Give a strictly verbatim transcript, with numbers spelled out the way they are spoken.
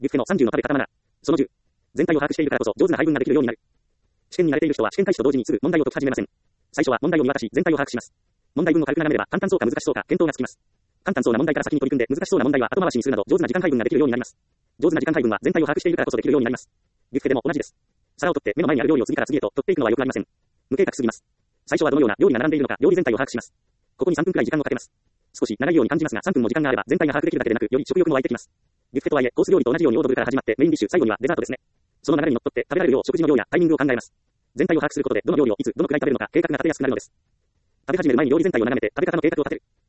ビュッフェのさんじゅうの食べ方マナー。そのじゅう。全体を把握しているからこそ上手な配分ができるようになる。試験に慣れている人は試験開始と同時にすぐ問題を解き始めません。最初は問題を見渡し、全体を把握します。問題文を軽く眺めれば簡単そうか難しそうか見当がつきます。簡単そうな問題から先に取り組んで難しそうな問題は後回しにするなど上手な時間配分ができるようになります。上手な時間配分は全体を把握しているからこそできるようになります。ビュッフェでも同じです。皿を取って目の前にある料理を次から次へと取っていくのは良くありません。無計画すぎます。最初はどのような料理が並んでいるのか料理全体を把握します。ここにさんぷんくらい時間をかけます。少し長いように感じますがさんぷんも時間があれば全体が把握できるだけでなくより食欲も湧いてきます。ビュッフェとはいえコース料理と同じようにオードブルから始まってメインディッシュ最後にはデザートですね。その流れにのっとって食べられるよう食事の量やタイミングを考えます。全体を把握することでどの料理をいつどのくらい食べるのか計画が立てやすくなるのです。食べ始める前に料理全体を眺めて食べ方の計画を立てる。